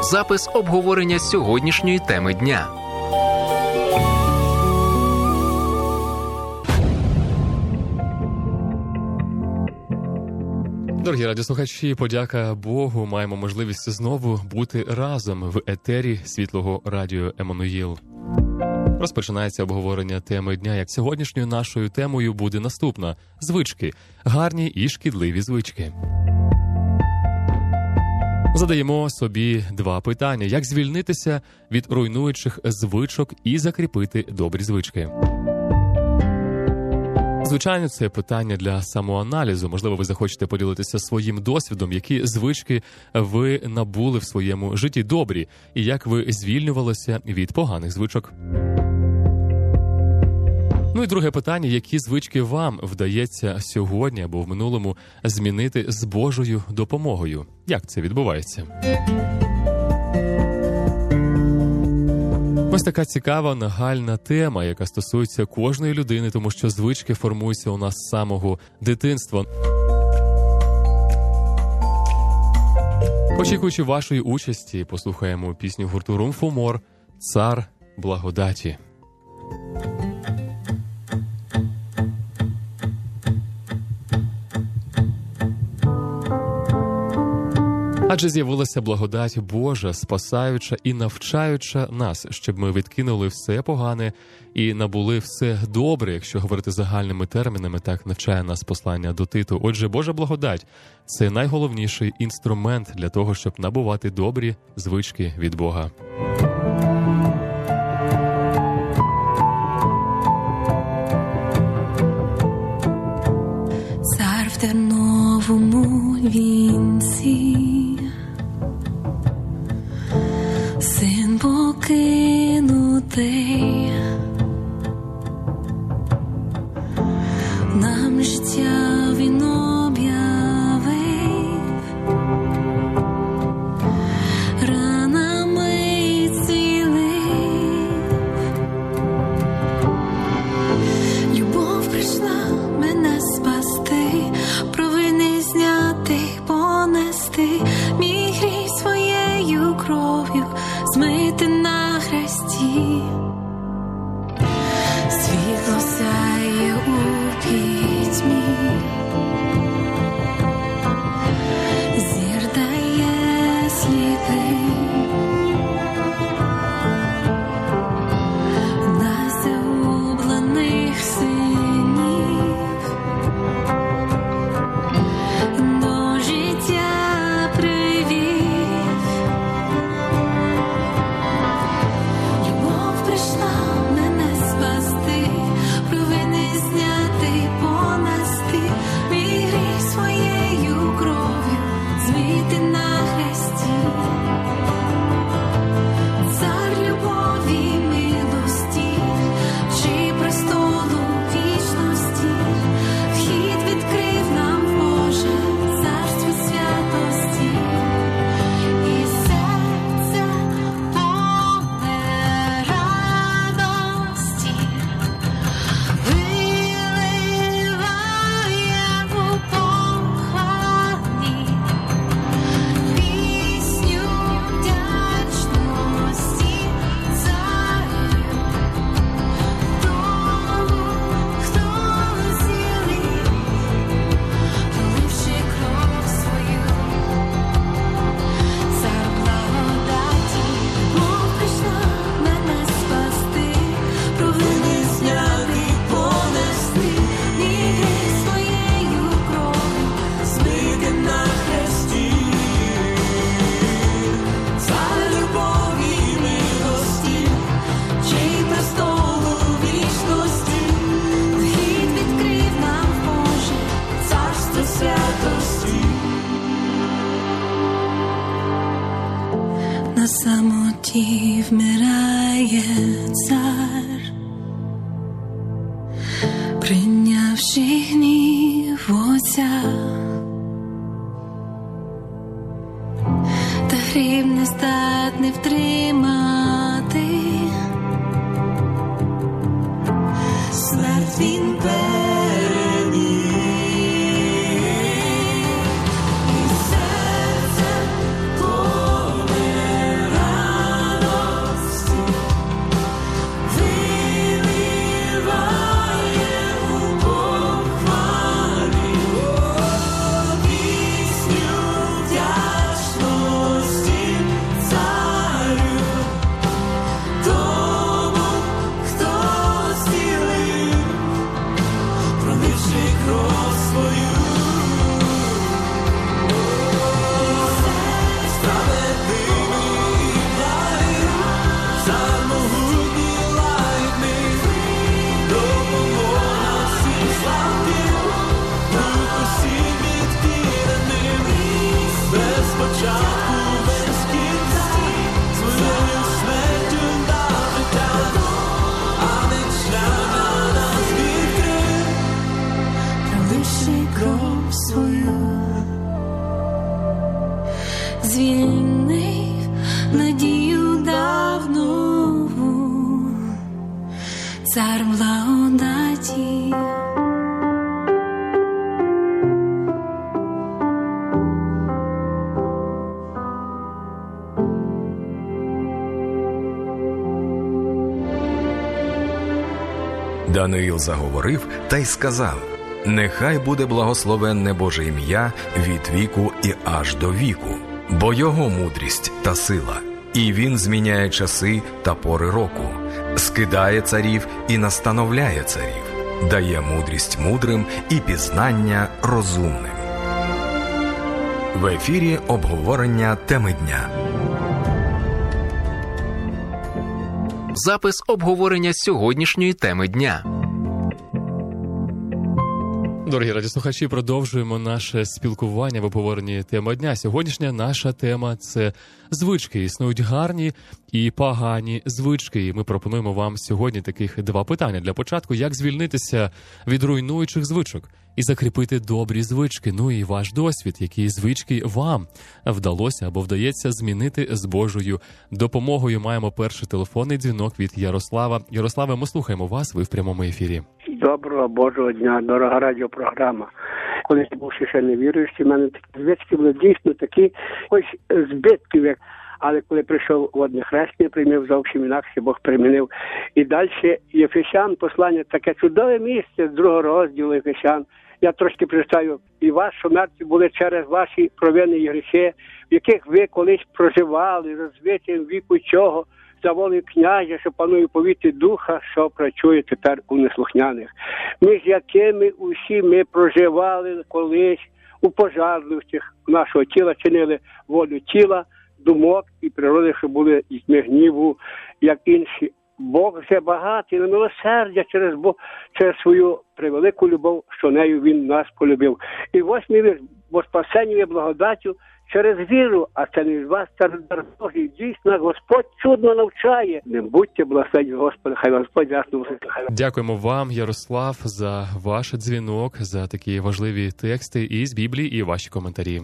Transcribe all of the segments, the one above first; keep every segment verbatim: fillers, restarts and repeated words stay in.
запис обговорення сьогоднішньої теми дня. Дорогі радіослухачі, подяка Богу, маємо можливість знову бути разом в етері Світлого радіо Еммануїл. Розпочинається обговорення теми дня, як сьогоднішньою нашою темою буде наступна – звички, гарні і шкідливі звички. Задаємо собі два питання – як звільнитися від руйнуючих звичок і закріпити добрі звички. Звичайно, це питання для самоаналізу. Можливо, ви захочете поділитися своїм досвідом, які звички ви набули в своєму житті добрі, і як ви звільнювалися від поганих звичок. Ну і друге питання, які звички вам вдається сьогодні або в минулому змінити з Божою допомогою? Як це відбувається? Ось така цікава, нагальна тема, яка стосується кожної людини, тому що звички формуються у нас з самого дитинства. Очікуючи вашої участі, послухаємо пісню гурту Румфомор «Цар благодаті». Адже з'явилася благодать Божа, спасаюча і навчаюча нас, щоб ми відкинули все погане і набули все добре, якщо говорити загальними термінами, так навчає нас послання до Титу. Отже, Божа благодать – це найголовніший інструмент для того, щоб набувати добрі звички від Бога. Цар в терновому вінці, син покинутий, нам життя він об'явив, ранами зцілив. Любов прийшла мене спасти, провини зняти, понести, мій гріх своєю кров'ю змити на хресті. Світло сяє у пітьмі, зір дає сліпим, нас загублених синів до життя привів. Любов прийшла мене спасти, провини зняти, понести, мій гріх своєю кров'ю змити на хресті. Цар любові, милості, чи престолу вічності, вхід відкрив нам Боже, царство святості. І серце повне радості виливає у похвалі пісню вдячності царю, тому, хто зцілив, проливши кров свою. Цар благодаті, мов прийшла мене спасти, провини зняти, понести, мій гріх своєю кров'ю змити на хресті. Цар любові, милості, чий престолу вічності, вхід відкрив нам Боже, царство святості. На самоті вмирає цар, прийнявши гнів Отця, та грім не здатний втримати. Смерть він переміг. І серце повне Звільнив, надію дав нову, цар благодаті. Даниїл заговорив та й сказав: «Нехай буде благословенне Боже ім'я від віку і аж до віку, бо його мудрість та сила, і він зміняє часи та пори року, скидає царів і настановляє царів, дає мудрість мудрим і пізнання розумним». В ефірі обговорення теми дня. Запис обговорення сьогоднішньої теми дня. Дорогі радіослухачі, продовжуємо наше спілкування в обговоренні теми дня. Сьогоднішня наша тема – це звички. Існують гарні і погані звички. І ми пропонуємо вам сьогодні таких два питання. Для початку, як звільнитися від руйнуючих звичок і закріпити добрі звички. Ну і ваш досвід, які звички вам вдалося або вдається змінити з Божою допомогою. Маємо перший телефонний дзвінок від Ярослава. Ярославе, ми слухаємо вас, ви в прямому ефірі. Доброго Божого дня, дорога радіопрограма. Коли я був ще не віруючий, в мене такі звички були дійсно такі, ось збитків, як, але коли прийшов водне хрещення, прийняв зовсім інакше, Бог примінив. І далі Єфесян, послання, таке чудове місце з другого розділу Єфесян. Я трошки прочитаю, і вас, що мертві були через ваші провини і гріхи, в яких ви колись проживали, розвитим віку чого, за волею князя, що панує у повітрі духа, що працює тепер у неслухняних. Між якими усі ми проживали колись у пожарливостях нашого тіла, чинили волю тіла, думок і природи, що були дітьми гніву, як інші. Бог вже багатий на милосердя через, Бог, через свою превелику любов, що нею Він нас полюбив. І восьмий вірш, бо спасення є благодаттю через віру, а це не з вас, це дар Божий. Дійсно, Господь чудно навчає. Не будьте благословені Господа, хай Господь ясно усіх. Дякуємо вам, Ярослав, за ваш дзвінок, за такі важливі тексти із Біблії і ваші коментарі.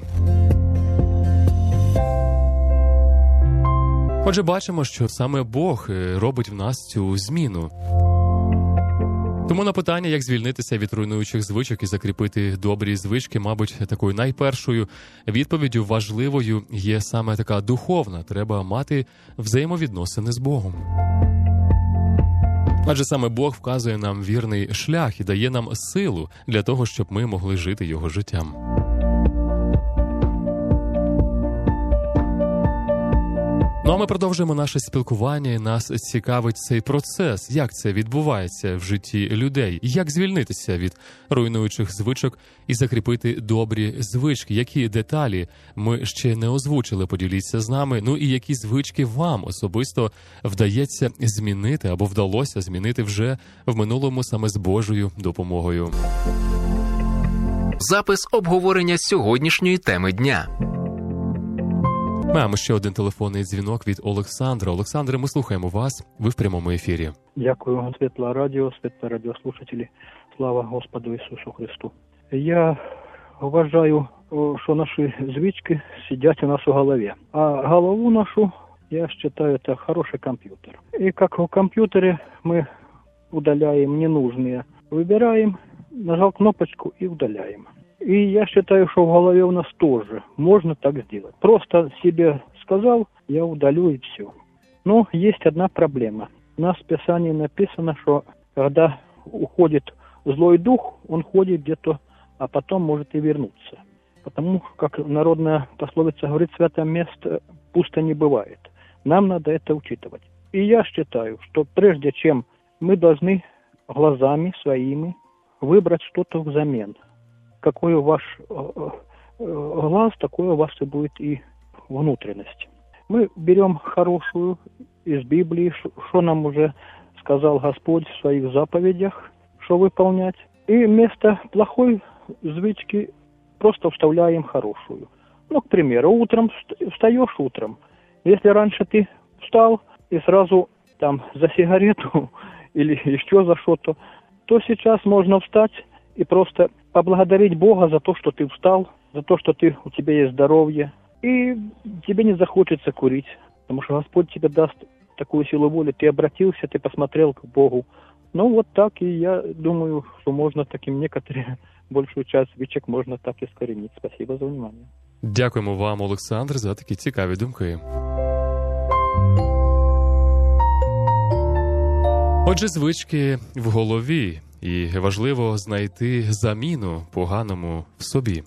Отже, бачимо, що саме Бог робить в нас цю зміну. Тому на питання, як звільнитися від руйнуючих звичок і закріпити добрі звички, мабуть, такою найпершою відповіддю важливою є саме така духовна. Треба мати взаємовідносини з Богом. Адже саме Бог вказує нам вірний шлях і дає нам силу для того, щоб ми могли жити його життям. Ну а ми продовжуємо наше спілкування, і нас цікавить цей процес, як це відбувається в житті людей, як звільнитися від руйнуючих звичок і закріпити добрі звички. Які деталі ми ще не озвучили, поділіться з нами, ну і які звички вам особисто вдається змінити або вдалося змінити вже в минулому саме з Божою допомогою. Запис обговорення сьогоднішньої теми дня. Маємо ще один телефонний дзвінок від Олександра. Олександре, ми слухаємо вас. Ви в прямому ефірі. Дякую, Світле радіо, світле радіослушателі. Слава Господу Ісусу Христу. Я вважаю, що наші звички сидять у нас у голові. А голову нашу, я вважаю, це хороший комп'ютер. І як в комп'ютері ми удаляємо ненужные, вибираємо, нажав кнопочку і удаляємо. И я считаю, что в голове у нас тоже можно так сделать. Просто себе сказал, я удалю и все. Но есть одна проблема. У нас в Писании написано, что когда уходит злой дух, он ходит где-то, а потом может и вернуться. Потому как народная пословица говорит, святое место пусто не бывает. Нам надо это учитывать. И я считаю, что прежде чем мы должны глазами своими выбрать что-то взамен. Какой у ваш глаз, такой у вас и будет и внутренность. Мы берем хорошую из Библии, что нам уже сказал Господь в своих заповедях, что выполнять. И вместо плохой звички просто вставляем хорошую. Ну, к примеру, утром встаешь утром. Если раньше ты встал и сразу там за сигарету или еще за что-то, то сейчас можно встать и просто поблагодарить Бога за то, что ты встал, за то, что ты, у тебя есть здоровье, и тебе не захочется курить, потому что Господь тебе даст такую силу воли. Ты обратился, ты посмотрел к Богу. Ну, вот так, и я думаю, что можно таким некоторые, большую часть звичок можно так искоренить. Спасибо за внимание. Дякуємо вам, Олександр, за такі цікаві думки. Отже, звички в голові, і важливо знайти заміну поганому в собі.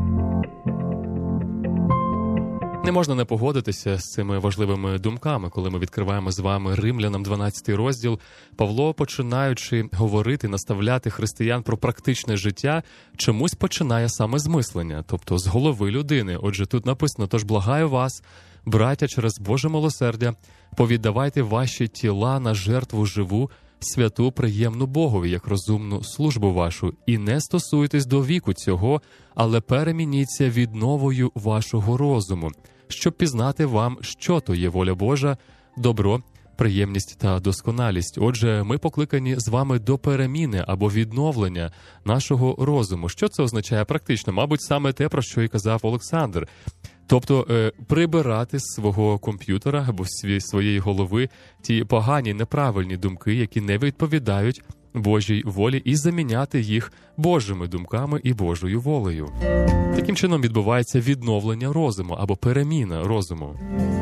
Не можна не погодитися з цими важливими думками, коли ми відкриваємо з вами Римлянам дванадцятий розділ. Павло, починаючи говорити, наставляти християн про практичне життя, чомусь починає саме з мислення, тобто з голови людини. Отже, тут написано: «Тож благаю вас, браття, через Боже милосердя, повіддавайте ваші тіла на жертву живу, святу, приємну Богові, як розумну службу вашу, і не стосуйтесь до віку цього, але перемініться відновою вашого розуму, щоб пізнати вам, що то є воля Божа, добро, приємність та досконалість». Отже, ми покликані з вами до переміни або відновлення нашого розуму. Що це означає практично? Мабуть, саме те, про що і казав Олександр. Тобто е, прибирати з свого комп'ютера або з своєї голови ті погані, неправильні думки, які не відповідають Божій волі, і заміняти їх Божими думками і Божою волею. Таким чином відбувається відновлення розуму або переміна розуму.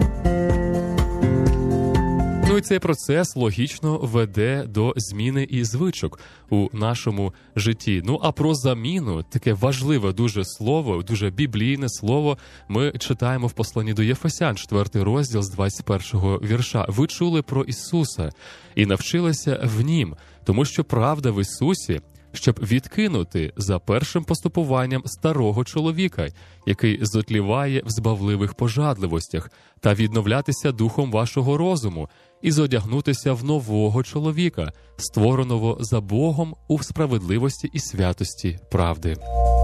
Ну і цей процес логічно веде до зміни і звичок у нашому житті. Ну а про заміну, таке важливе дуже слово, дуже біблійне слово, ми читаємо в посланні до Єфесян, четвертий розділ з двадцять першого вірша. «Ви чули про Ісуса і навчилися в Нім, тому що правда в Ісусі, щоб відкинути за першим поступуванням старого чоловіка, який зотліває в збавливих пожадливостях, та відновлятися духом вашого розуму, і зодягнутися в нового чоловіка, створеного за Богом у справедливості і святості правди».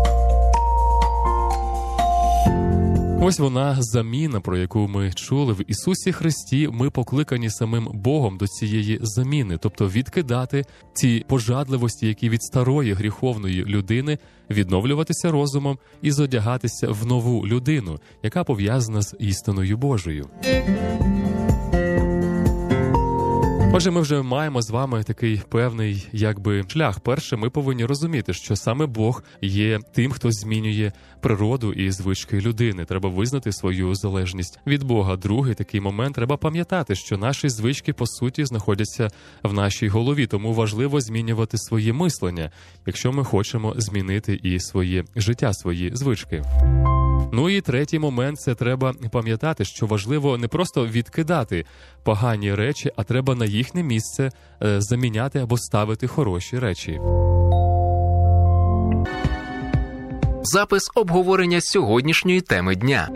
Ось вона заміна, про яку ми чули. В Ісусі Христі ми покликані самим Богом до цієї заміни, тобто відкидати ці пожадливості, які від старої гріховної людини, відновлюватися розумом і зодягатися в нову людину, яка пов'язана з істиною Божою. Отже, ми вже маємо з вами такий певний, якби, шлях. Перше, ми повинні розуміти, що саме Бог є тим, хто змінює природу і звички людини. Треба визнати свою залежність від Бога. Другий такий момент, треба пам'ятати, що наші звички, по суті, знаходяться в нашій голові. Тому важливо змінювати своє мислення, якщо ми хочемо змінити і своє життя, свої звички. Ну і третій момент – це треба пам'ятати, що важливо не просто відкидати погані речі, а треба на їхнє місце е, заміняти або ставити хороші речі. Запис обговорення сьогоднішньої теми дня.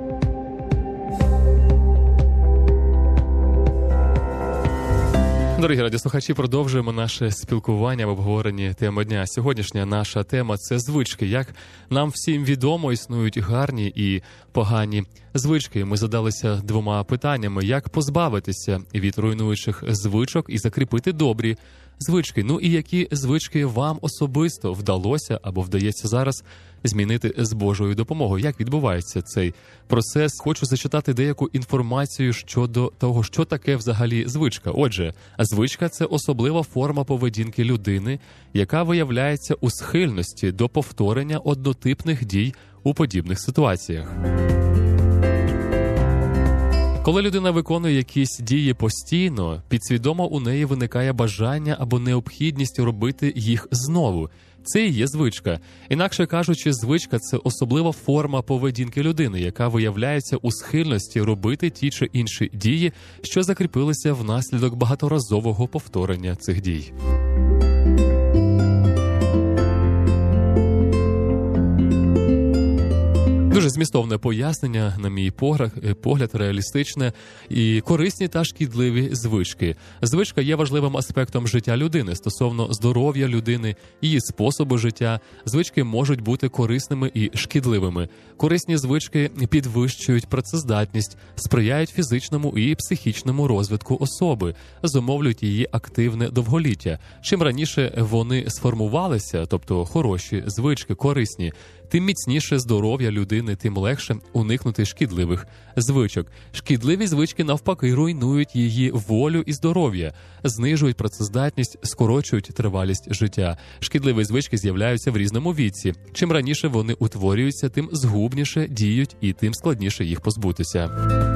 Дорогі радіослухачі, продовжуємо наше спілкування в обговоренні теми дня. Сьогоднішня наша тема – це звички. Як нам всім відомо, існують гарні і погані звички. Ми задалися двома питаннями: як позбавитися від руйнуючих звичок і закріпити добрі звички. Ну і які звички вам особисто вдалося або вдається зараз змінити з Божою допомогою? Як відбувається цей процес? Хочу зачитати деяку інформацію щодо того, що таке взагалі звичка. Отже, звичка – це особлива форма поведінки людини, яка виявляється у схильності до повторення однотипних дій у подібних ситуаціях. Коли людина виконує якісь дії постійно, підсвідомо у неї виникає бажання або необхідність робити їх знову. Це і є звичка. Інакше кажучи, звичка – це особлива форма поведінки людини, яка виявляється у схильності робити ті чи інші дії, що закріпилися внаслідок багаторазового повторення цих дій. Дуже змістовне пояснення, на мій погляд, реалістичне, і корисні та шкідливі звички. Звичка є важливим аспектом життя людини стосовно здоров'я людини, її способу життя. Звички можуть бути корисними і шкідливими. Корисні звички підвищують працездатність, сприяють фізичному і психічному розвитку особи, зумовлюють її активне довголіття. Чим раніше вони сформувалися, тобто хороші звички, корисні, тим міцніше здоров'я людини, тим легше уникнути шкідливих звичок. Шкідливі звички, навпаки, руйнують її волю і здоров'я, знижують працездатність, скорочують тривалість життя. Шкідливі звички з'являються в різному віці. Чим раніше вони утворюються, тим згубніше діють і тим складніше їх позбутися.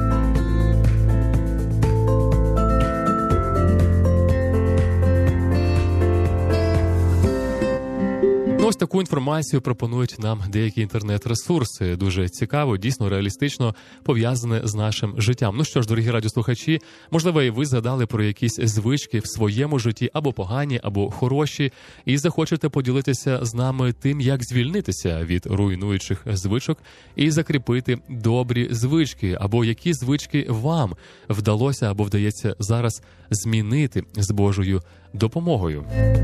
Ось таку інформацію пропонують нам деякі інтернет-ресурси. Дуже цікаво, дійсно реалістично пов'язане з нашим життям. Ну що ж, дорогі радіослухачі, можливо, і ви згадали про якісь звички в своєму житті, або погані, або хороші, і захочете поділитися з нами тим, як звільнитися від руйнуючих звичок і закріпити добрі звички, або які звички вам вдалося або вдається зараз змінити з Божою допомогою.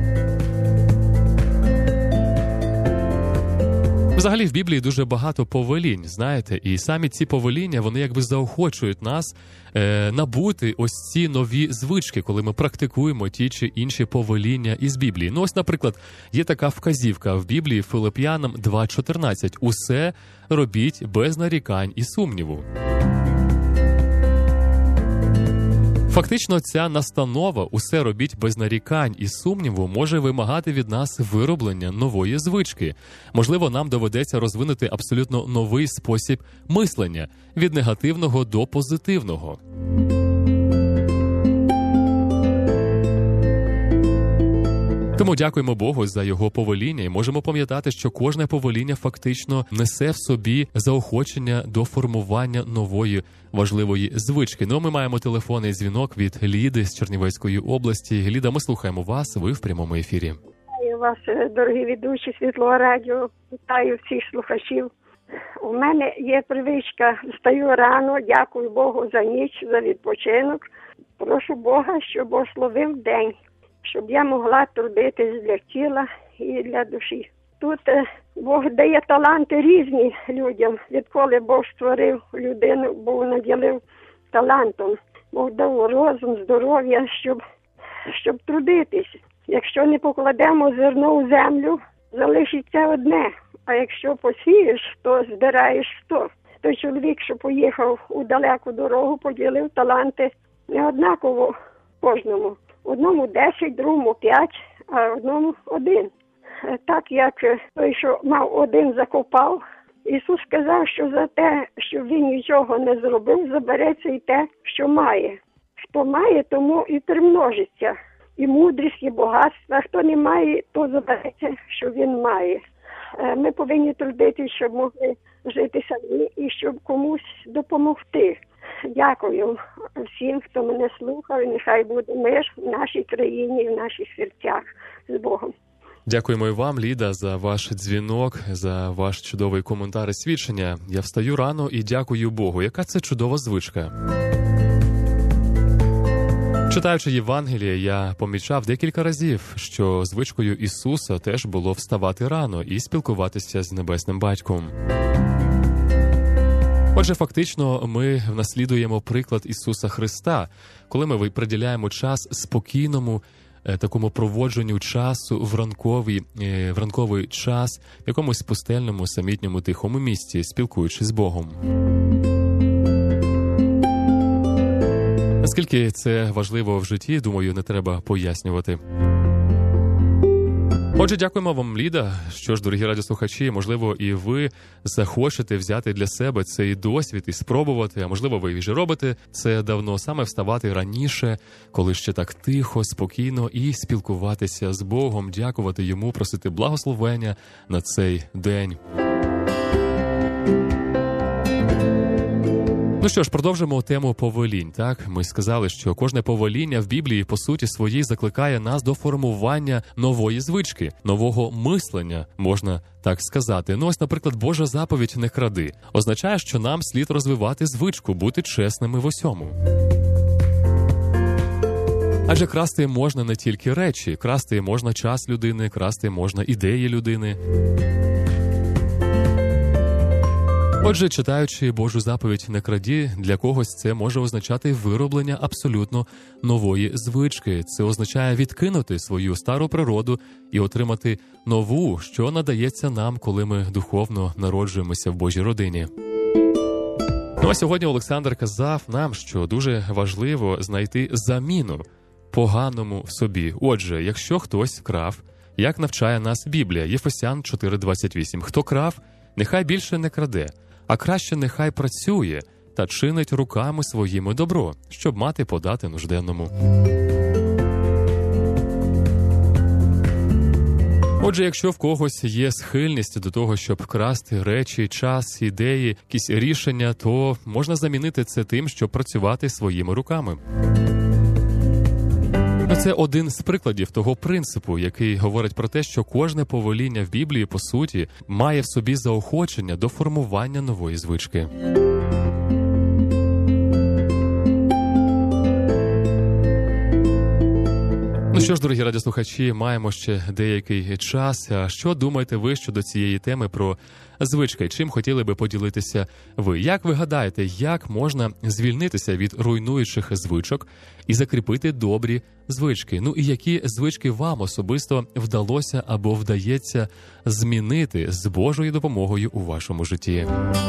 Взагалі в Біблії дуже багато повелінь, знаєте, і самі ці повеління, вони якби заохочують нас е, набути ось ці нові звички, коли ми практикуємо ті чи інші повеління із Біблії. Ну ось, наприклад, є така вказівка в Біблії Филип'янам два чотирнадцять. «Усе робіть без нарікань і сумніву». Фактично, ця настанова «усе робіть без нарікань і сумніву» може вимагати від нас вироблення нової звички. Можливо, нам доведеться розвинути абсолютно новий спосіб мислення – від негативного до позитивного. Тому дякуємо Богу за його повеління і можемо пам'ятати, що кожне повеління фактично несе в собі заохочення до формування нової важливої звички. Ну, ми маємо телефонний дзвінок від Ліди з Чернівецької області. Ліда, ми слухаємо вас, ви в прямому ефірі. Вітаю вас, дорогі ведучі Світлого радіо, вітаю всіх слухачів. У мене є привичка, встаю рано, дякую Богу за ніч, за відпочинок. Прошу Бога, щоб благословив день, щоб я могла трудитись для тіла і для душі. Тут Бог дає таланти різні людям. Відколи Бог створив людину, Бог наділив талантом. Бог дав розум, здоров'я, щоб, щоб трудитись. Якщо не покладемо зерно у землю, залишиться одне. А якщо посієш, то збираєш сто. Той чоловік, що поїхав у далеку дорогу, поділив таланти не однаково кожному. Одному десять, другому п'ять, а одному один. Так як той, що мав один, закопав, Ісус сказав, що за те, що він нічого не зробив, забереться і те, що має. Хто має, тому і примножиться. І мудрість, і багатство. А хто не має, то забереться, що він має. Ми повинні трудитися, щоб могли жити самі і щоб комусь допомогти. Дякую всім, хто мене слухав, і нехай буде мир в нашій країні і в наших серцях. З Богом. Дякуємо і вам, Ліда, за ваш дзвінок, за ваш чудовий коментар і свідчення. Я встаю рано і дякую Богу. Яка це чудова звичка. Читаючи Євангеліє, я помічав декілька разів, що звичкою Ісуса теж було вставати рано і спілкуватися з Небесним Батьком. Отже, фактично, ми наслідуємо приклад Ісуса Христа, коли ми приділяємо час спокійному, такому проводженню часу в ранковий, в ранковий час, в якомусь пустельному, самітньому, тихому місці, спілкуючись з Богом. Наскільки це важливо в житті, думаю, не треба пояснювати. Отже, дякуємо вам, Ліда. Що ж, дорогі радіослухачі, можливо, і ви захочете взяти для себе цей досвід і спробувати, а можливо, ви вже робите це давно, саме вставати раніше, коли ще так тихо, спокійно, і спілкуватися з Богом, дякувати Йому, просити благословення на цей день. Ну що ж, продовжимо тему повелінь. Так, ми сказали, що кожне повеління в Біблії, по суті своїй, закликає нас до формування нової звички, нового мислення, можна так сказати. Ну ось, наприклад, Божа заповідь «не кради» означає, що нам слід розвивати звичку, бути чесними в усьому. Адже красти можна не тільки речі, красти можна час людини, красти можна ідеї людини. Отже, читаючи Божу заповідь «не краді», для когось це може означати вироблення абсолютно нової звички. Це означає відкинути свою стару природу і отримати нову, що надається нам, коли ми духовно народжуємося в Божій родині. Ну а сьогодні Олександр казав нам, що дуже важливо знайти заміну поганому в собі. Отже, якщо хтось крав, як навчає нас Біблія, Єфесян чотири двадцять вісім, хто крав, нехай більше не краде, а краще нехай працює та чинить руками своїми добро, щоб мати подати нужденному. Отже, якщо в когось є схильність до того, щоб красти речі, час, ідеї, якісь рішення, то можна замінити це тим, щоб працювати своїми руками. Це один з прикладів того принципу, який говорить про те, що кожне повеління в Біблії, по суті, має в собі заохочення до формування нової звички. Ну що ж, дорогі радіослухачі, маємо ще деякий час. А що думаєте ви щодо цієї теми про звички? Чим хотіли би поділитися ви? Як ви гадаєте, як можна звільнитися від руйнуючих звичок і закріпити добрі звички? Ну і які звички вам особисто вдалося або вдається змінити з Божою допомогою у вашому житті?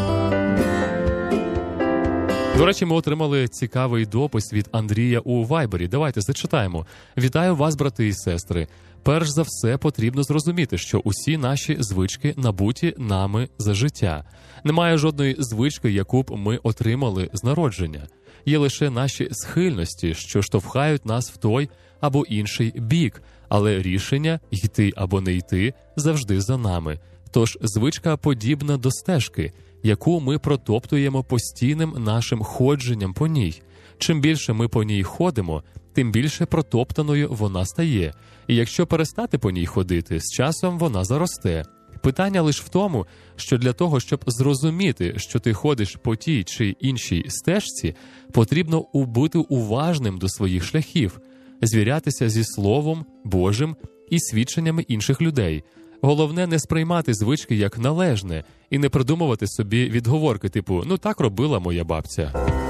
До речі, ми отримали цікавий допис від Андрія у Вайбері. Давайте зачитаємо. «Вітаю вас, брати і сестри. Перш за все потрібно зрозуміти, що усі наші звички набуті нами за життя. Немає жодної звички, яку б ми отримали з народження. Є лише наші схильності, що штовхають нас в той або інший бік, але рішення йти або не йти завжди за нами. Тож звичка подібна до стежки, яку ми протоптуємо постійним нашим ходженням по ній. Чим більше ми по ній ходимо, тим більше протоптаною вона стає. І якщо перестати по ній ходити, з часом вона заросте. Питання лише в тому, що для того, щоб зрозуміти, що ти ходиш по тій чи іншій стежці, потрібно бути уважним до своїх шляхів, звірятися зі Словом Божим і свідченнями інших людей. Головне не сприймати звички як належне і не придумувати собі відговорки типу «ну так робила моя бабця».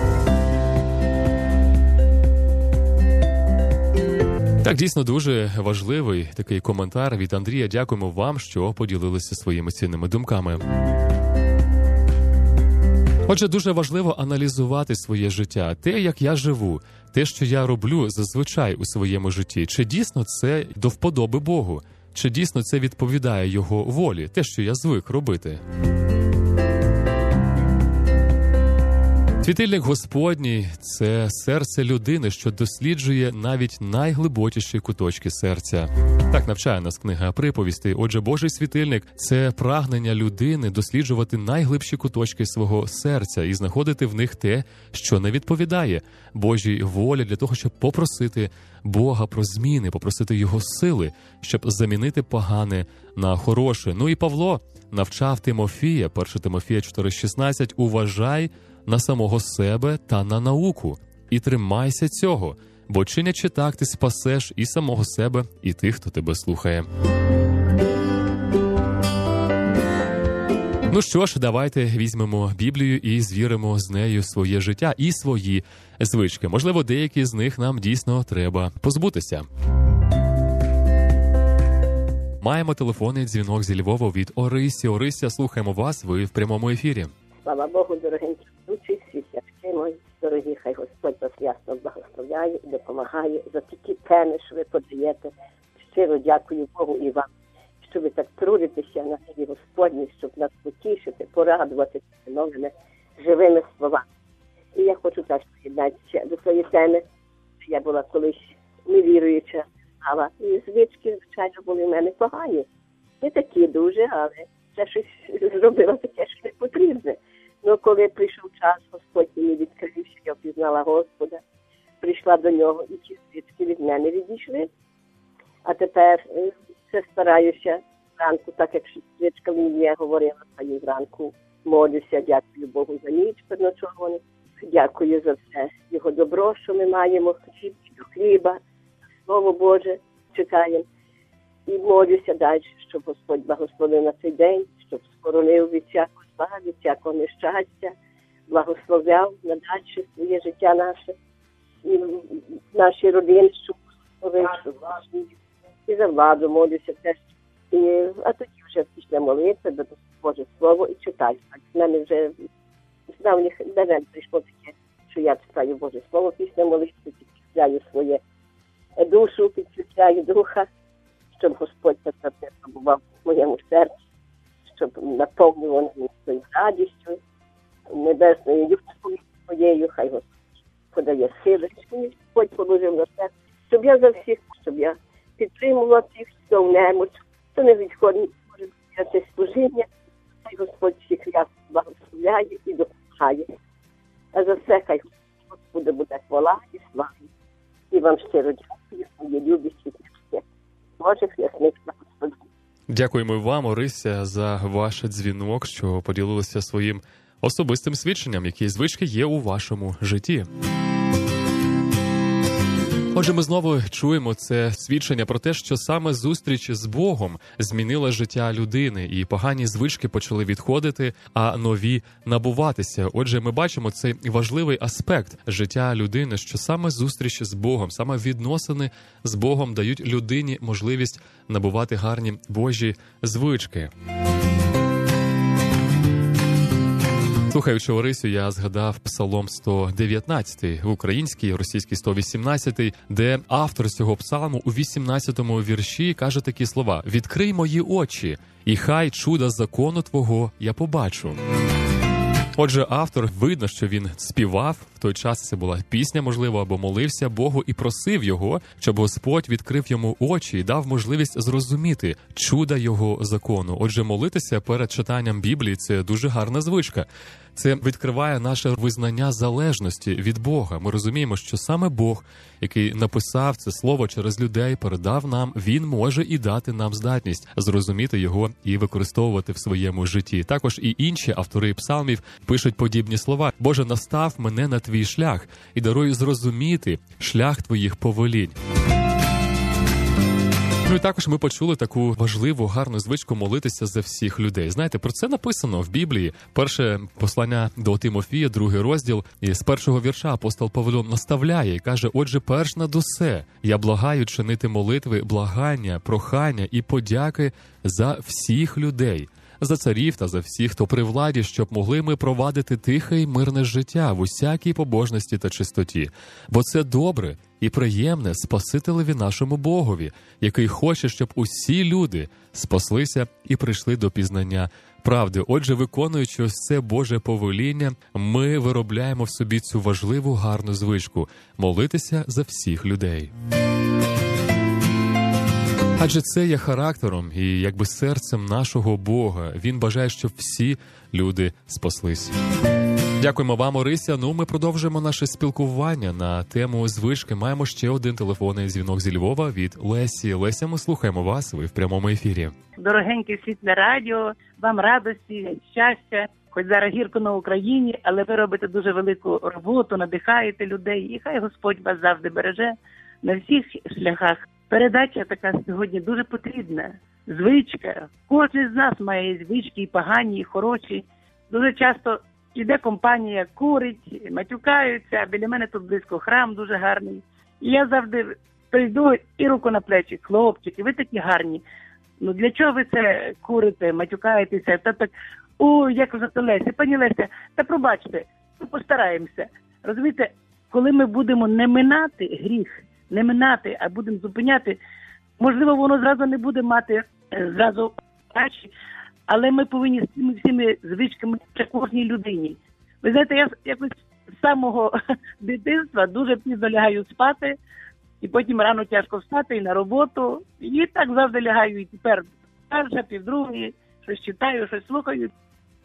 Так, дійсно, дуже важливий такий коментар від Андрія. Дякуємо вам, що поділилися своїми цінними думками. Отже, дуже важливо аналізувати своє життя, те, як я живу, те, що я роблю зазвичай у своєму житті. Чи дійсно це до вподоби Богу? Чи дійсно це відповідає Його волі, те, що я звик робити? Світильник Господній – це серце людини, що досліджує навіть найглибокіші куточки серця. Так навчає нас книга Приповістей. Отже, Божий світильник – це прагнення людини досліджувати найглибші куточки свого серця і знаходити в них те, що не відповідає Божій волі, для того, щоб попросити Бога про зміни, попросити Його сили, щоб замінити погане на хороше. Ну і Павло навчав Тимофія, перше Тимофія чотири шістнадцять, «Уважай на самого себе та на науку, і тримайся цього, бо чинячи так, ти спасеш і самого себе, і тих, хто тебе слухає». Ну що ж, давайте візьмемо Біблію і звіримо з нею своє життя і свої звички. Можливо, деякі з них нам дійсно треба позбутися. Маємо телефонний дзвінок зі Львова від Орисі. Орися, слухаємо вас, ви в прямому ефірі. Слава Богу, дорогенькі ведучі, всі святки мої дорогі, хай Господь вас ясно благословляє і допомагає за такі теми, що ви подаєте. Щиро дякую Богу і вам, що ви так трудитеся на небі Господні, щоб нас потішити, порадувати новими живими словами. І я хочу теж приєднатися до своєї теми. Я була колись невіруюча, але і звички, звичайно, були в мене погані. Не такі дуже, але це щось зробила таке, що не потрібне. Ну, коли прийшов час, Господь мені відкрив, що я впізнала Господа, прийшла до нього, і ті свічки від мене відійшли. А тепер е, все стараюся зранку, так як свічка мені є, говорила, стаю зранку, молюся, дякую Богу за ніч переночовану, дякую за все його добро, що ми маємо, хліб до хліба, Слово Боже, чекаємо. І молюся далі, щоб Господь благословив на цей день, щоб скоронив від всякого зла, від всякого нещастя, благословляв надальше своє життя наше, і наші родини, щоб благословив, і за владу молюся теж. І, а тоді вже після молитви, до Боже Слово і читаю. В мене вже з давніх давен прийшло таке, що я читаю Боже Слово після молитви, підкріпляю своє душу, підкріпляю духа, щоб Господь це побував в моєму серці, щоб наповнював мене своєю радістю, небесною людською своєю, хай Господь подає сили, щоб Господь положив на серце, щоб я за всіх, щоб я підтримувала тих, хто в немоч, хто не відходить, може це служіння, хай Господь всіх ряд благословляє і допомагає. А за все хай Господь буде хвала і слава. І вам щиро дякую, мої любі світлячки. Божих ясних благословень. Дякуємо вам, Орися, за ваш дзвінок, що поділилися своїм особистим свідченням, які звички є у вашому житті. Отже, ми знову чуємо це свідчення про те, що саме зустріч з Богом змінила життя людини, і погані звички почали відходити, а нові набуватися. Отже, ми бачимо цей важливий аспект життя людини, що саме зустріч з Богом, саме відносини з Богом дають людині можливість набувати гарні Божі звички. Слухаючи Орисю, я згадав Псалом сто дев'ятнадцятий, український, російський сто вісімнадцятий, де автор цього псалму у вісімнадцятому вірші каже такі слова: «Відкрий мої очі, і хай чуда закону Твого я побачу». Отже, автор, видно, що він співав, в той час це була пісня, можливо, або молився Богу і просив його, щоб Господь відкрив йому очі і дав можливість зрозуміти чуда його закону. Отже, молитися перед читанням Біблії – це дуже гарна звичка. Це відкриває наше визнання залежності від Бога. Ми розуміємо, що саме Бог, який написав це слово через людей, передав нам, Він може і дати нам здатність зрозуміти його і використовувати в своєму житті. Також і інші автори псалмів пишуть подібні слова: «Боже, настав мене на твій шлях і даруй зрозуміти шлях твоїх повелінь». Ну і також ми почули таку важливу, гарну звичку молитися за всіх людей. Знаєте, про це написано в Біблії. Перше послання до Тимофія, другий розділ, і з першого вірша апостол Павло наставляє і каже: «Отже, перш над усе, я благаю чинити молитви, благання, прохання і подяки за всіх людей, за царів та за всіх, хто при владі, щоб могли ми провадити тихе й мирне життя в усякій побожності та чистоті. Бо це добре і приємне Спасителеві нашому Богові, який хоче, щоб усі люди спаслися і прийшли до пізнання правди». Отже, виконуючи ось це Боже повеління, ми виробляємо в собі цю важливу, гарну звичку – молитися за всіх людей. Адже це є характером і якби серцем нашого Бога. Він бажає, щоб всі люди спаслись. Дякуємо вам, Орися. Ну, ми продовжуємо наше спілкування на тему звички. Маємо ще один телефонний дзвінок зі Львова від Лесі. Леся, ми слухаємо вас, ви в прямому ефірі. Дорогеньке світле радіо, вам радості, щастя. Хоч зараз гірко на Україні, але ви робите дуже велику роботу, надихаєте людей. І хай Господь вас завжди береже на всіх шляхах. Передача така сьогодні дуже потрібна. Звичка. Кожен з нас має звички і погані, і хороші. Дуже часто іде компанія, курить, матюкаються. А біля мене тут близько храм дуже гарний. І я завжди прийду і руку на плечі: хлопчики, ви такі гарні. Ну для чого ви це курите, матюкаєтеся? Та так, о, як вже Леся, пані Леся, та пробачте, ми постараємося. Розумієте, коли ми будемо не минати гріх, не минати, а будемо зупиняти, можливо, воно зразу не буде мати зразу речі, але ми повинні з цими всіми звичками кожній людині. Ви знаєте, я якось з самого дитинства дуже пізно лягаю спати, і потім рано тяжко встати і на роботу, і так завжди лягаю, і тепер перша, півдругої, щось читаю, щось слухаю.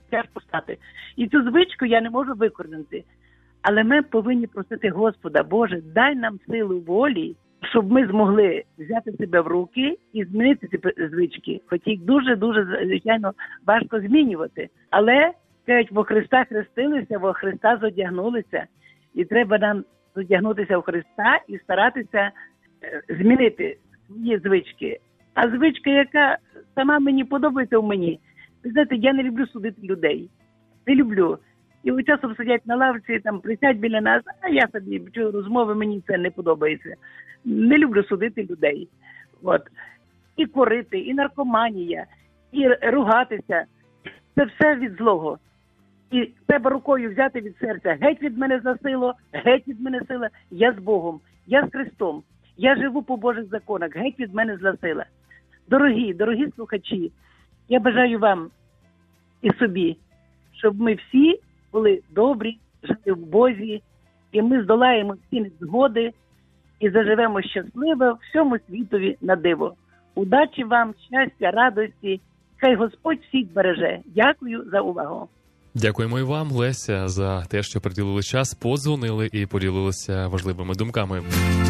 тяжко стати. І цю звичку я не можу викорінити. Але ми повинні просити Господа, Боже, дай нам силу волі, щоб ми змогли взяти себе в руки і змінити ці звички. Хоч їх дуже-дуже, звичайно, важко змінювати. Але, кажуть, во Христа хрестилися, во Христа зодягнулися. І треба нам зодягнутися в Христа і старатися змінити свої звички. А звичка, яка сама мені подобається в мені, ви знаєте, я не люблю судити людей. Не люблю. І ви часом сидять на лавці, там присядь біля нас, а я собі чую розмови, мені це не подобається. Не люблю судити людей. От. І корити, і наркоманія, і ругатися. Це все від злого. І треба рукою взяти від серця. Геть від мене за силу, геть від мене сила. Я з Богом, я з Христом. Я живу по Божих законах, геть від мене зла сила. Дорогі, дорогі слухачі, я бажаю вам і собі, щоб ми всі були добрі, жили в Бозі, і ми здолаємо всі незгоди і заживемо щасливо всьому світові на диво. Удачі вам, щастя, радості, хай Господь всіх береже. Дякую за увагу. Дякуємо і вам, Леся, за те, що приділили час, подзвонили і поділилися важливими думками.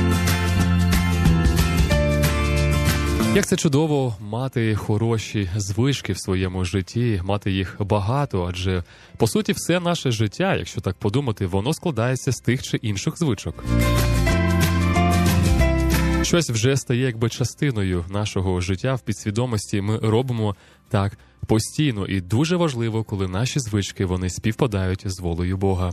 Як це чудово мати хороші звички в своєму житті, мати їх багато, адже, по суті, все наше життя, якщо так подумати, воно складається з тих чи інших звичок. Щось вже стає якби частиною нашого життя в підсвідомості, ми робимо так постійно, і дуже важливо, коли наші звички, вони співпадають з волею Бога.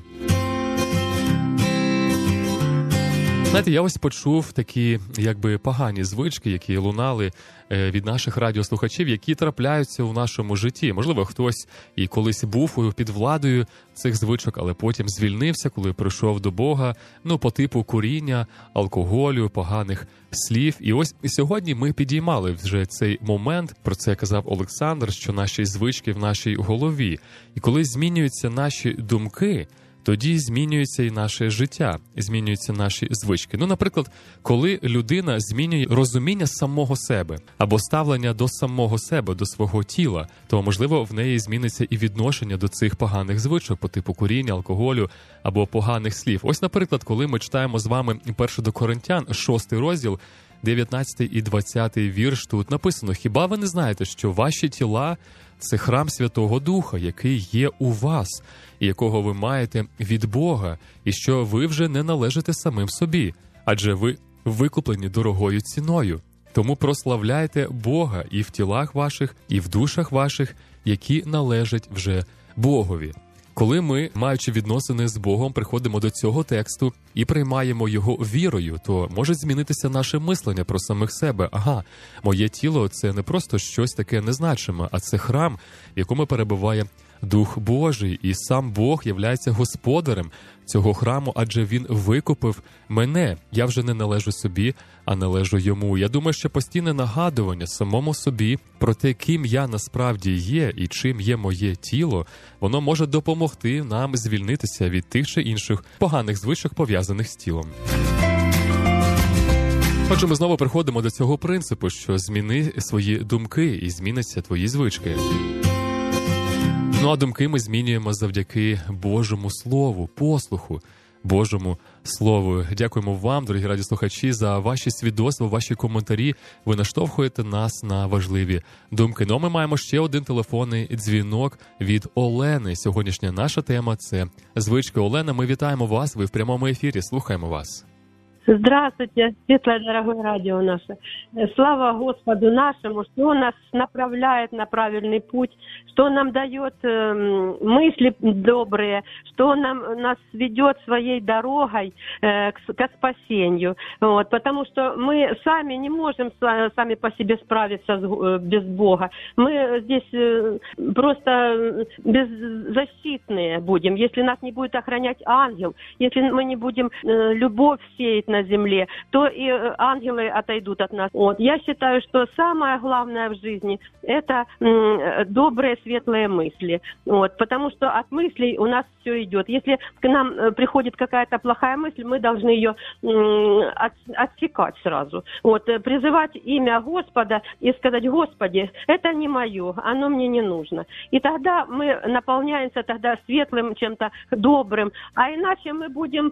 Знаєте, я ось почув такі, якби, погані звички, які лунали від наших радіослухачів, які трапляються у нашому житті. Можливо, хтось і колись був під владою цих звичок, але потім звільнився, коли прийшов до Бога, ну, по типу куріння, алкоголю, поганих слів. І ось і сьогодні ми підіймали вже цей момент, про це казав Олександр, що наші звички в нашій голові. І коли змінюються наші думки, тоді змінюється і наше життя, змінюються наші звички. Ну, наприклад, коли людина змінює розуміння самого себе або ставлення до самого себе, до свого тіла, то, можливо, в неї зміниться і відношення до цих поганих звичок по типу куріння, алкоголю або поганих слів. Ось, наприклад, коли ми читаємо з вами перше до Коринтян, шостий розділ, дев'ятнадцятий і двадцятий вірш, тут написано: «Хіба ви не знаєте, що ваші тіла – це храм Святого Духа, який є у вас, і якого ви маєте від Бога, і що ви вже не належите самим собі, адже ви викуплені дорогою ціною. Тому прославляйте Бога і в тілах ваших, і в душах ваших, які належать вже Богові». Коли ми, маючи відносини з Богом, приходимо до цього тексту і приймаємо його вірою, то може змінитися наше мислення про самих себе. Ага, моє тіло – це не просто щось таке незначиме, а це храм, в якому перебуває Дух Божий, і сам Бог являється господарем цього храму, адже Він викупив мене. Я вже не належу собі, а належу Йому. Я думаю, що постійне нагадування самому собі про те, ким я насправді є і чим є моє тіло, воно може допомогти нам звільнитися від тих чи інших поганих звичок, пов'язаних з тілом. Отже, ми знову приходимо до цього принципу, що зміни свої думки і зміняться твої звички. Ну, а думки ми змінюємо завдяки Божому Слову, послуху Божому Слову. Дякуємо вам, дорогі радіослухачі, за ваші свідоцтва, ваші коментарі. Ви наштовхуєте нас на важливі думки. Ну, а ми маємо ще один телефонний дзвінок від Олени. Сьогоднішня наша тема – це звички. Олена, ми вітаємо вас, ви в прямому ефірі, слухаємо вас. Здравствуйте, светлое дорогое радио наше. Слава Господу нашему, что Он нас направляет на правильный путь, что Он нам дает э, мысли добрые, что Он нам, нас ведет своей дорогой э, к, к спасению. Вот, потому что мы сами не можем сами по себе справиться с, без Бога. Мы здесь э, просто беззащитные будем, если нас не будет охранять ангел, если мы не будем э, любовь сеять на на земле, то и ангелы отойдут от нас. Вот. Я считаю, что самое главное в жизни – это м, добрые, светлые мысли. Вот. Потому что от мыслей у нас все идет. Если к нам приходит какая-то плохая мысль, мы должны ее м, от, отсекать сразу. Вот. Призывать имя Господа и сказать: Господи, это не мое, оно мне не нужно. И тогда мы наполняемся тогда светлым чем-то добрым, а иначе мы будем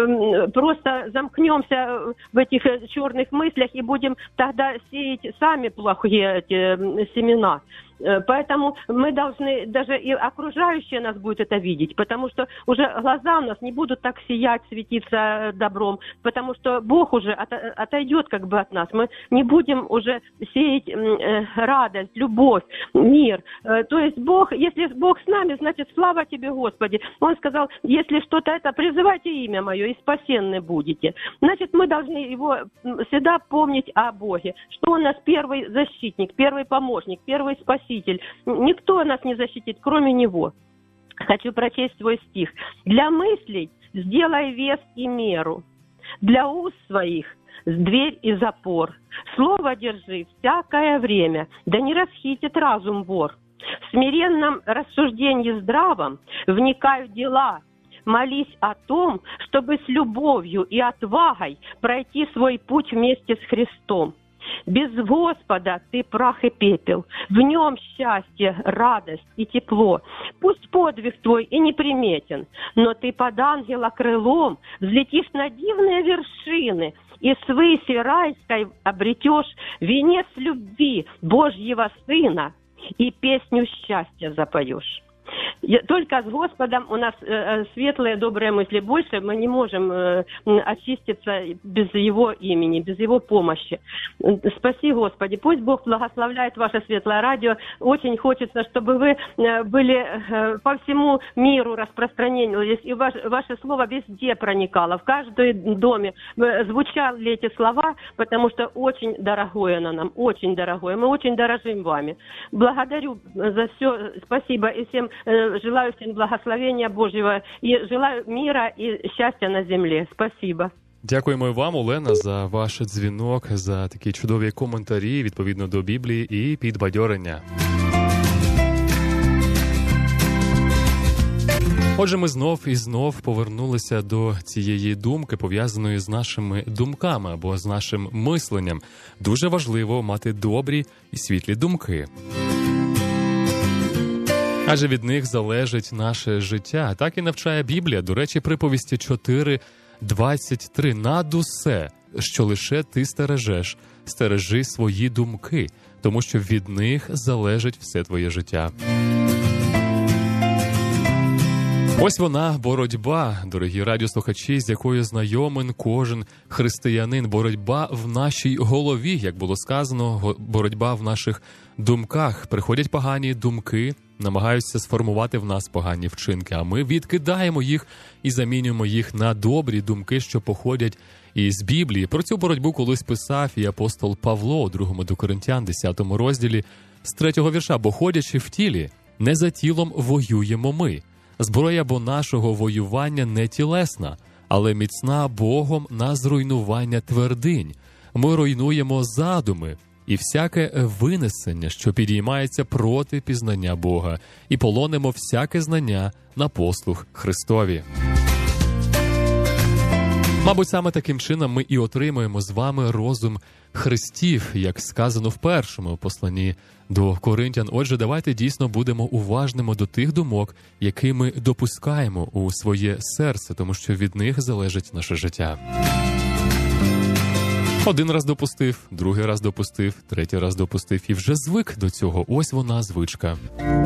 э, просто замкнемся в этих черных мыслях и будем тогда сеять сами плохие эти семена. Поэтому мы должны, даже и окружающие нас будут это видеть, потому что уже глаза у нас не будут так сиять, светиться добром, потому что Бог уже от, отойдет как бы от нас. Мы не будем уже сеять э, радость, любовь, мир. Э, то есть Бог, если Бог с нами, значит, слава тебе, Господи. Он сказал: если что-то это, призывайте имя мое, и спасенны будете. Значит, мы должны его всегда помнить о Боге, что он у нас первый защитник, первый помощник, первый спаситель. Никто нас не защитит, кроме Него. Хочу прочесть свой стих. «Для мыслей сделай вес и меру, для уст своих дверь и запор. Слово держи всякое время, да не расхитит разум вор. В смиренном рассуждении здравом вникай в дела». Молись о том, чтобы с любовью и отвагой пройти свой путь вместе с Христом. Без Господа ты прах и пепел, в нем счастье, радость и тепло. Пусть подвиг твой и неприметен, но ты под ангела крылом взлетишь на дивные вершины и с выси райской обретешь венец любви Божьего Сына и песню счастья запоешь. Только с Господом у нас э, светлые, добрые мысли. Больше мы не можем э, очиститься без Его имени, без Его помощи. Спаси, Господи. Пусть Бог благословляет ваше светлое радио. Очень хочется, чтобы вы э, были э, по всему миру распространенились, и ваш, ваше слово везде проникало, в каждом доме. Звучали эти слова, потому что очень дорогое оно нам, очень дорогое. Мы очень дорожим вами. Благодарю за все. Спасибо и всем. Желаю всем благословения Божьего і желаю мира і щастя на землі. Спасибо. Дякуємо і вам, Олена, за ваш дзвінок, за такі чудові коментарі відповідно до Біблії і підбадьорення. Отже, ми знов і знов повернулися до цієї думки, пов'язаної з нашими думками або з нашим мисленням. Дуже важливо мати добрі і світлі думки. Адже від них залежить наше життя. Так і навчає Біблія. До речі, приповісті чотири двадцять три. «Над усе, що лише ти стережеш, стережи свої думки, тому що від них залежить все твоє життя». Ось вона, боротьба, дорогі радіослухачі, з якою знайомий кожен християнин. Боротьба в нашій голові, як було сказано, боротьба в наших думках. Приходять погані думки, намагаються сформувати в нас погані вчинки, а ми відкидаємо їх і замінюємо їх на добрі думки, що походять із Біблії. Про цю боротьбу колись писав і апостол Павло у другому до Коринтян, десятому розділі, з третього вірша. «Бо ходячи в тілі, не за тілом воюємо ми. Зброя бо нашого воювання не тілесна, але міцна Богом на зруйнування твердинь. Ми руйнуємо задуми і всяке винесення, що підіймається проти пізнання Бога, і полонимо всяке знання на послуг Христові». Мабуть, саме таким чином ми і отримаємо з вами розум Христів, як сказано в першому посланні до Коринтян. Отже, давайте дійсно будемо уважними до тих думок, які ми допускаємо у своє серце, тому що від них залежить наше життя. Один раз допустив, другий раз допустив, третій раз допустив і вже звик до цього. Ось вона, звичка.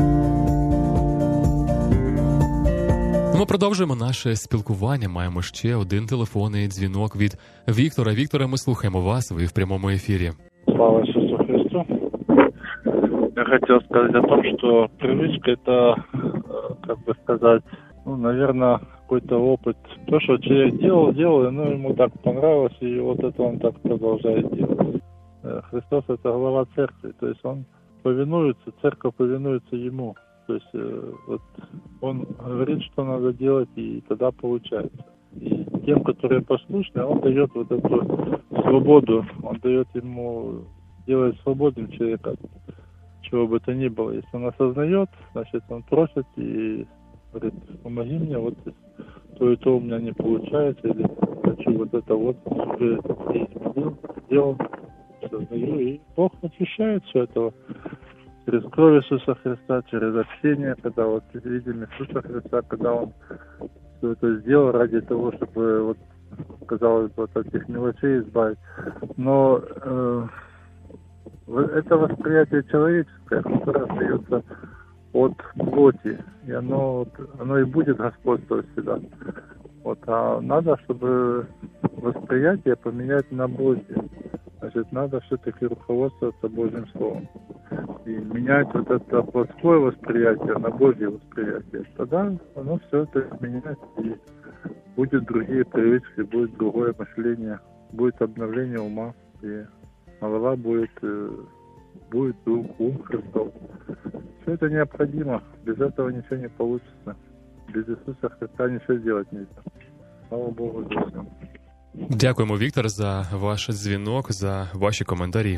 Ми продовжуємо наше спілкування. Маємо ще один телефонний дзвінок від Віктора. Віктора, ми слухаємо вас, ви в прямому ефірі. Слава Иисусу Христу. Я хотел сказать о том, что привычка – это, как бы сказать, ну, наверное, какой-то опыт. То, что человек делал, делал, но ему так понравилось, и вот это он так продолжает делать. Христос – это глава церкви, то есть он повинуется, церковь повинуется ему. То есть вот он говорит, что надо делать, и тогда получается. И тем, которые послушны, он дает вот эту свободу, он дает ему, делает свободным человека, чего бы то ни было. Если он осознает, значит, он просит и говорит, помоги мне, вот то и то у меня не получается, или хочу вот это вот, уже изменил, сделал, осознаю, и Бог очищает все этого. Через кровь Иисуса Христа, через общение, когда вот видим Иисуса Христа, когда Он все это сделал ради того, чтобы, вот, казалось бы, от этих мелочей избавить. Но э, это восприятие человеческое, которое остается от плоти, и оно, оно и будет господствовать всегда. Вот, а надо, чтобы восприятие поменять на Божье. Значит, надо все-таки руководствоваться Божьим Словом. И менять вот это плотское восприятие на Божье восприятие. Тогда оно все это изменяется, и будет другие привычки, будет другое мышление, будет обновление ума, и голова будет, будет ум Христов. Все это необходимо. Без этого ничего не получится. Без Иисуса Христа ничего сделать нельзя. Слава Богу за все. Дякуємо, Віктор, за ваш дзвінок, за ваші коментарі.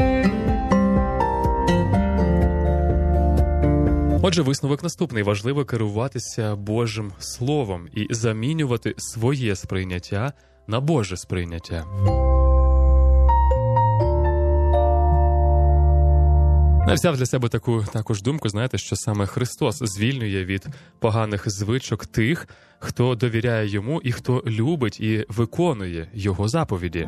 Отже, висновок наступний. Важливо керуватися Божим Словом і замінювати своє сприйняття на Боже сприйняття. Я взяв для себе таку також думку, знаєте, що саме Христос звільнює від поганих звичок тих, хто довіряє Йому і хто любить і виконує Його заповіді.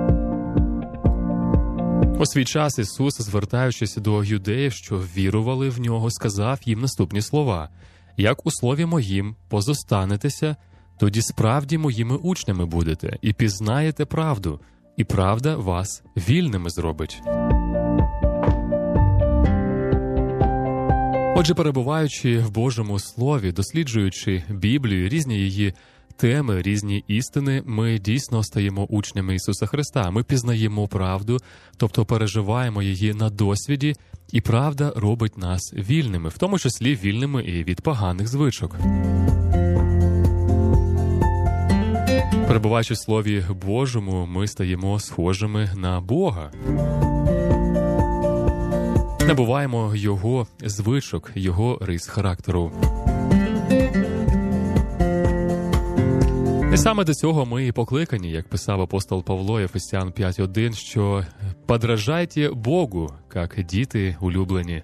У свій час Ісус, звертаючись до юдеїв, що вірували в Нього, сказав їм наступні слова: «Як у слові моїм позостанетеся, тоді справді моїми учнями будете, і пізнаєте правду, і правда вас вільними зробить». Отже, перебуваючи в Божому Слові, досліджуючи Біблію, різні її теми, різні істини, ми дійсно стаємо учнями Ісуса Христа. Ми пізнаємо правду, тобто переживаємо її на досвіді, і правда робить нас вільними, в тому числі вільними і від поганих звичок. Перебуваючи в Слові Божому, ми стаємо схожими на Бога. Набуваємо Його звичок, Його рис характеру. І саме до цього ми і покликані, як писав апостол Павло, Ефесян п'ять один, що «подражайте Богу, як діти улюблені».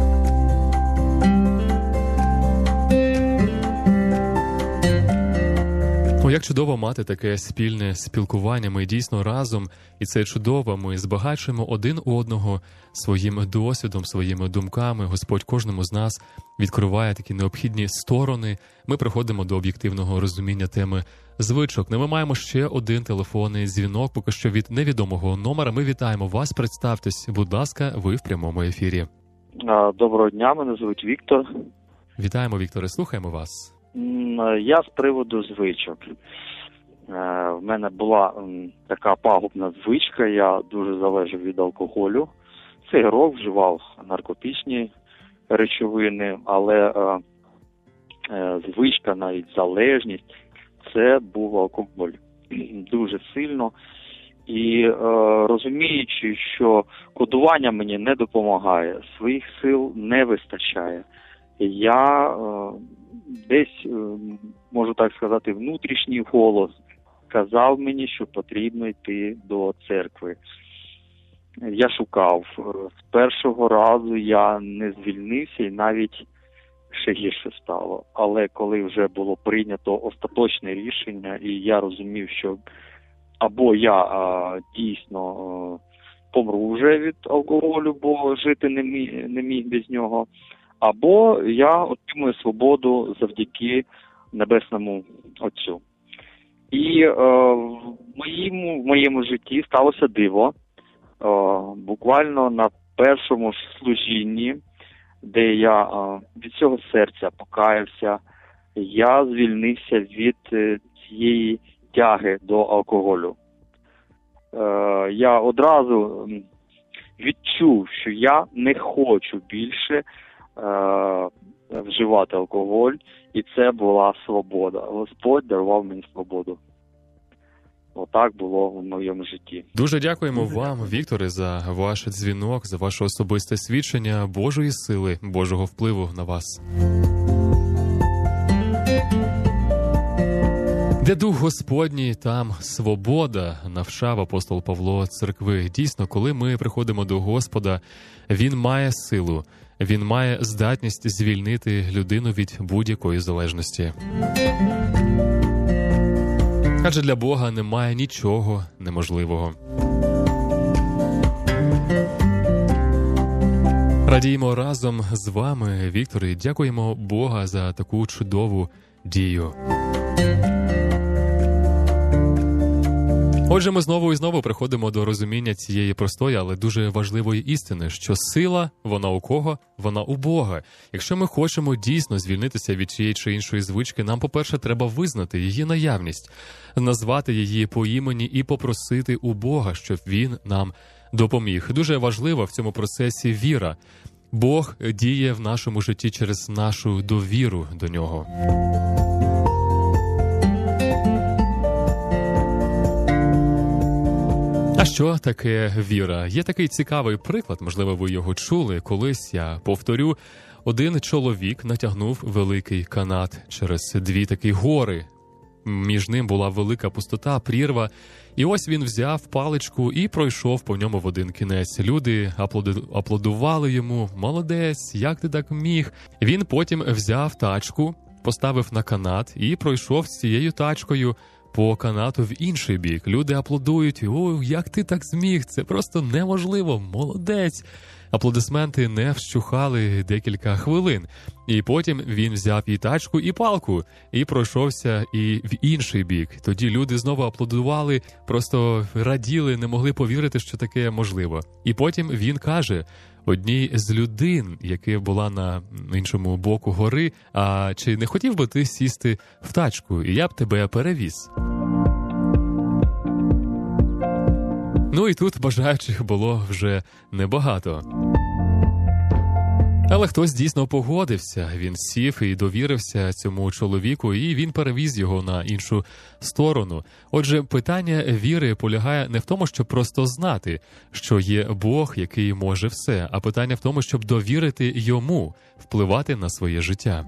О, як чудово мати таке спільне спілкування, ми дійсно разом, і це чудово, ми збагачуємо один одного своїм досвідом, своїми думками. Господь кожному з нас відкриває такі необхідні сторони. Ми приходимо до об'єктивного розуміння теми звичок. Ну, ми маємо ще один телефонний дзвінок, поки що від невідомого номера. Ми вітаємо вас, представтесь, будь ласка, ви в прямому ефірі. Доброго дня, мене звуть Віктор. Вітаємо, Вікторе, слухаємо вас. Я з приводу звичок. В мене була така пагубна звичка, я дуже залежав від алкоголю. Цигарок, вживав наркотичні речовини, але звичка, навіть залежність, це був алкоголь. Дуже сильно. І розуміючи, що кодування мені не допомагає, своїх сил не вистачає, я десь, можу так сказати, внутрішній голос казав мені, що потрібно йти до церкви. Я шукав. З першого разу я не звільнився і навіть ще гірше стало. Але коли вже було прийнято остаточне рішення, і я розумів, що або я а, дійсно а, помру вже від алкоголю, бо жити не міг, не міг без нього, або я отримую свободу завдяки Небесному Отцю. І е, в, моєму, в моєму житті сталося диво. Е, буквально на першому ж служінні, де я е, від цього серця покаявся, я звільнився від е, цієї тяги до алкоголю. Е, я одразу відчув, що я не хочу більше Е, вживати алкоголь, і це була свобода. Господь дарував мені свободу. так було в моєму житті. Дуже дякуємо вам, Вікторе, за ваш дзвінок, за ваше особисте свідчення Божої сили, Божого впливу на вас. Де дух Господній, там свобода, навчав апостол Павло церкви. Дійсно, коли ми приходимо до Господа, Він має силу, Він має здатність звільнити людину від будь-якої залежності. Адже для Бога немає нічого неможливого. Радіємо разом з вами, Віктор, і дякуємо Бога за таку чудову дію. Отже, ми знову і знову приходимо до розуміння цієї простої, але дуже важливої істини, що сила, вона у кого? Вона у Бога. Якщо ми хочемо дійсно звільнитися від тієї чи іншої звички, нам, по-перше, треба визнати її наявність, назвати її по імені і попросити у Бога, щоб Він нам допоміг. Дуже важлива в цьому процесі віра. Бог діє в нашому житті через нашу довіру до Нього. А що таке віра? Є такий цікавий приклад, можливо, ви його чули. Колись, я повторю, один чоловік натягнув великий канат через дві такі гори. Між ним була велика пустота, прірва. І ось він взяв паличку і пройшов по ньому в один кінець. Люди аплодували йому. «Молодець, як ти так міг?» Він потім взяв тачку, поставив на канат і пройшов з цією тачкою по канату в інший бік. Люди аплодують. «О, як ти так зміг? Це просто неможливо! Молодець!» Аплодисменти не вщухали декілька хвилин. І потім він взяв і тачку, і палку, і пройшовся і в інший бік. Тоді люди знову аплодували, просто раділи, не могли повірити, що таке можливо. І потім він каже одній з людей, яка була на іншому боку гори: «А чи не хотів би ти сісти в тачку, і я б тебе перевіз?» Ну і тут бажаючих було вже небагато. Але хтось дійсно погодився, він сів і довірився цьому чоловіку, і він перевіз його на іншу сторону. Отже, питання віри полягає не в тому, щоб просто знати, що є Бог, який може все, а питання в тому, щоб довірити йому, впливати на своє життя.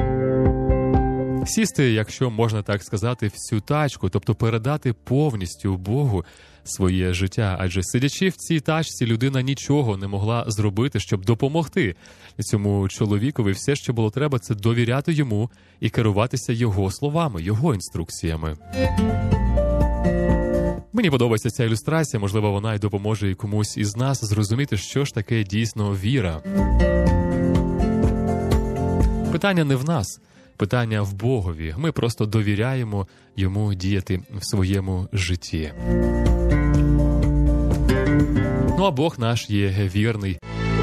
Сісти, якщо можна так сказати, в цю тачку, тобто передати повністю Богу своє життя. Адже сидячи в цій тачці, людина нічого не могла зробити, щоб допомогти цьому чоловікові. Все, що було треба, це довіряти йому і керуватися його словами, його інструкціями. Мені подобається ця ілюстрація, можливо, вона й допоможе і комусь із нас зрозуміти, що ж таке дійсно віра. Питання не в нас. Питання в Богові. Ми просто довіряємо йому діяти в своєму житті. Ну а Бог наш є вірний.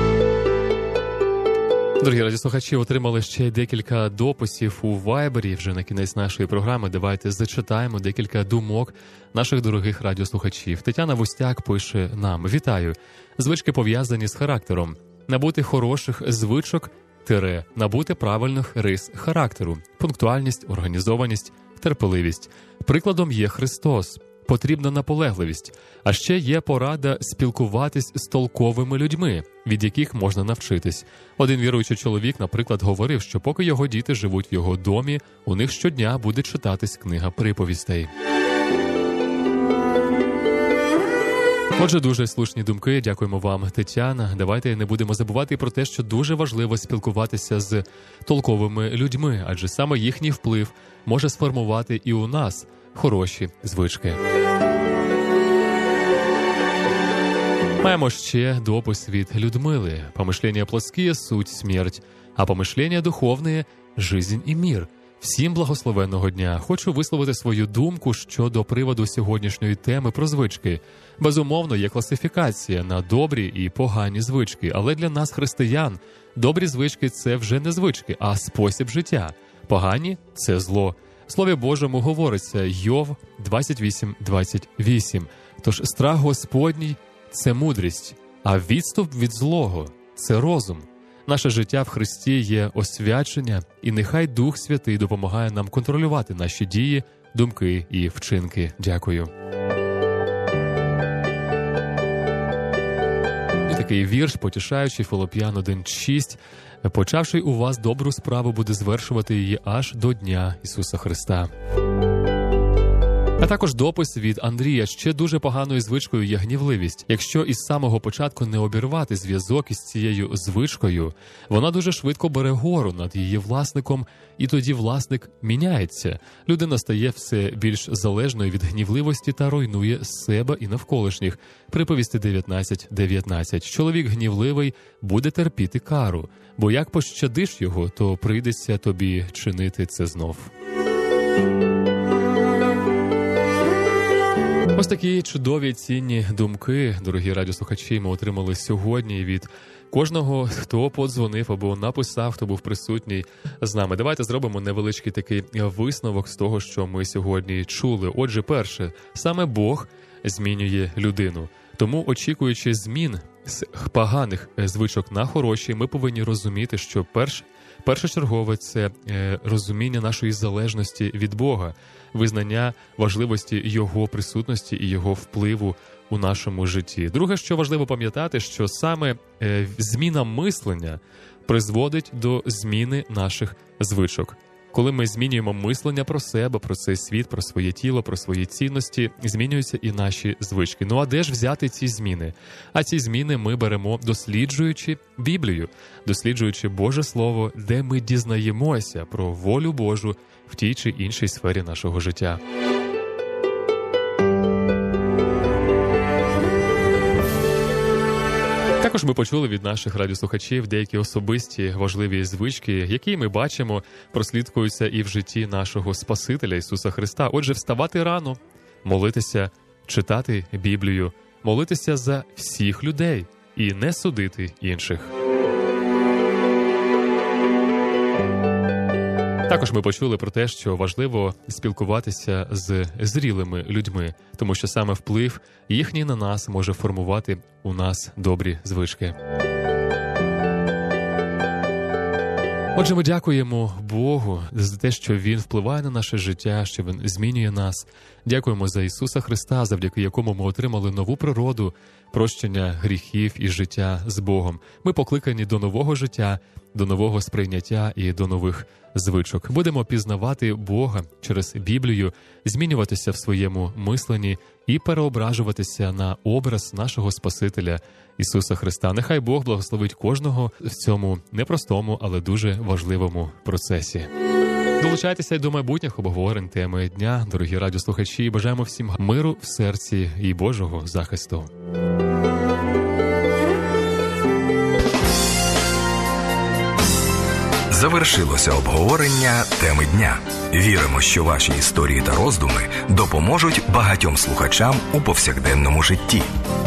Дорогі радіослухачі, отримали ще декілька дописів у Вайбері. Вже на кінець нашої програми давайте зачитаємо декілька думок наших дорогих радіослухачів. Тетяна Вустяк пише нам: «Вітаю. Звички пов'язані з характером. Набути хороших звичок Тире, набути правильних рис характеру, пунктуальність, організованість, терпеливість. Прикладом є Христос. Потрібна наполегливість. А ще є порада спілкуватись з толковими людьми, від яких можна навчитись. Один віруючий чоловік, наприклад, говорив, що поки його діти живуть в його домі, у них щодня буде читатись книга приповістей». Отже, дуже слушні думки. Дякуємо вам, Тетяна. Давайте не будемо забувати про те, що дуже важливо спілкуватися з толковими людьми, адже саме їхній вплив може сформувати і у нас хороші звички. Маємо ще допис від Людмили. «Помышления плоские – суть смерть, а помышления духовные – жизнь и мир». Всім благословенного дня. Хочу висловити свою думку щодо приводу сьогоднішньої теми про звички. Безумовно, є класифікація на добрі і погані звички, але для нас, християн, добрі звички – це вже не звички, а спосіб життя. Погані – це зло. В Слові Божому говориться Йов двадцять вісім двадцять вісім. Тож страх Господній – це мудрість, а відступ від злого – це розум. Наше життя в Христі є освячення, і нехай Дух Святий допомагає нам контролювати наші дії, думки і вчинки. Дякую. такий вірш, потішаючий, Филип'ян один шість. «Почавши у вас добру справу, буде звершувати її аж до Дня Ісуса Христа». А також допис від Андрія. Ще дуже поганою звичкою є гнівливість. Якщо із самого початку не обірвати зв'язок із цією звичкою, вона дуже швидко бере гору над її власником, і тоді власник міняється. Людина стає все більш залежною від гнівливості та руйнує себе і навколишніх. Приповісти дев'ятнадцять дев'ятнадцять. Чоловік гнівливий буде терпіти кару, бо як пощадиш його, то прийдеться тобі чинити це знов. Ось такі чудові, цінні думки, дорогі радіослухачі, ми отримали сьогодні від кожного, хто подзвонив або написав, хто був присутній з нами. Давайте зробимо невеличкий такий висновок з того, що ми сьогодні чули. Отже, перше, саме Бог змінює людину. Тому, очікуючи змін з поганих звичок на хороші, ми повинні розуміти, що перш, першочергове – це е, розуміння нашої залежності від Бога, визнання важливості Його присутності і Його впливу у нашому житті. Друге, що важливо пам'ятати, що саме е, зміна мислення призводить до зміни наших звичок. Коли ми змінюємо мислення про себе, про цей світ, про своє тіло, про свої цінності, змінюються і наші звички. Ну а де ж взяти ці зміни? А ці зміни ми беремо, досліджуючи Біблію, досліджуючи Боже Слово, де ми дізнаємося про волю Божу в тій чи іншій сфері нашого життя. Також ми почули від наших радіослухачів деякі особисті важливі звички, які ми бачимо, прослідкуються і в житті нашого Спасителя Ісуса Христа. Отже, вставати рано, молитися, читати Біблію, молитися за всіх людей і не судити інших. Також ми почули про те, що важливо спілкуватися з зрілими людьми, тому що саме вплив їхній на нас може формувати у нас добрі звички. Отже, ми дякуємо Богу за те, що Він впливає на наше життя, що Він змінює нас. Дякуємо за Ісуса Христа, завдяки якому ми отримали нову природу, прощення гріхів і життя з Богом. Ми покликані до нового життя, до нового сприйняття і до нових звичок. Будемо пізнавати Бога через Біблію, змінюватися в своєму мисленні і переображуватися на образ нашого Спасителя Ісуса Христа. Нехай Бог благословить кожного в цьому непростому, але дуже важливому процесі. Долучайтеся й до майбутніх обговорень теми дня, дорогі радіослухачі, і бажаємо всім миру в серці і Божого захисту. Завершилося обговорення теми дня. Віримо, що ваші історії та роздуми допоможуть багатьом слухачам у повсякденному житті.